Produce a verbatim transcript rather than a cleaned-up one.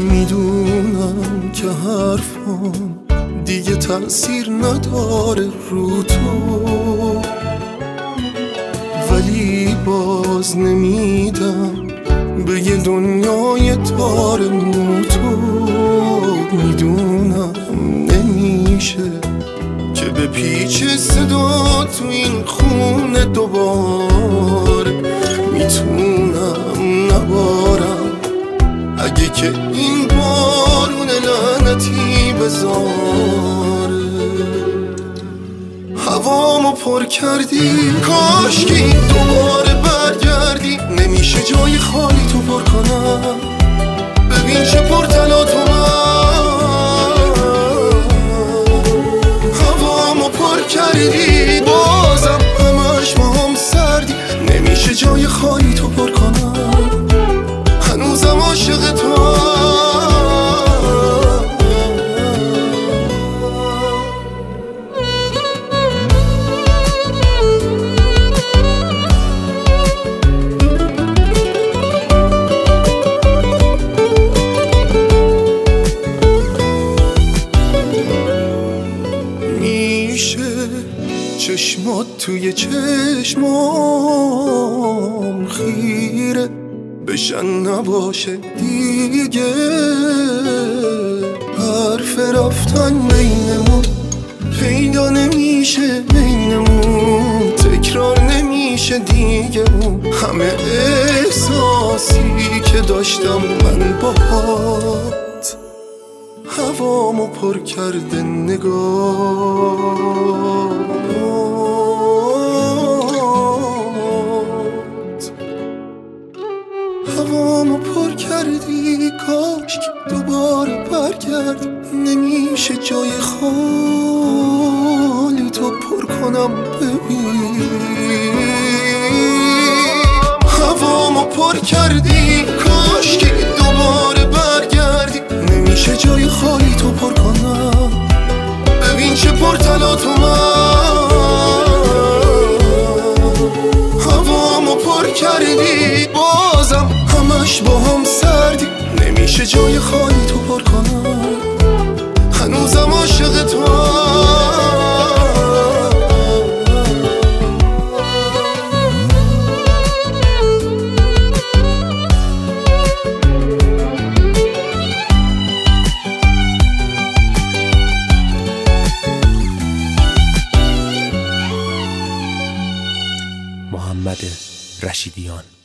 میدونم که حرفم دیگه تأثیر نداره رو تو، ولی باز نمیدم به یه دنیای تار مو تو. میدونم نمیشه که به پیچ صدا تو این خونه دوباره میتونم نبارم، اگه که این بارون لعنتی بذاره. هوامو پر کردی، کاشکی دوباره برگردی. نمیشه جای خالی تو پر کنم، ببین چه پرتلات اومد. هوامو پر کردی، بازم همش با هم سردی. نمیشه جای خالی تو پر کنم، هنوزم عاشق تو. چشمات توی چشمام خیره بشن نباشه دیگه. حرف رفتن بینمون پیدا نمیشه، بینمون تکرار نمیشه دیگه. اون همه احساسی که داشتم من باهات هوامو پر کرده نگاه. هوامو پر کردی، کاش که دوباره برگردی. نمیشه جای خالی تو پر کنم، ببین. هوامو پر کردی، کاش که دوباره برگردی. نمیشه جای خالی تو پر کنم، ببین چه پرتلات اومد. هوامو پر کردی، بازم همش با هم سردی. نمیشه جای خالی تو پر کنم، هنوزم عاشق تو. محمد رشیدیان.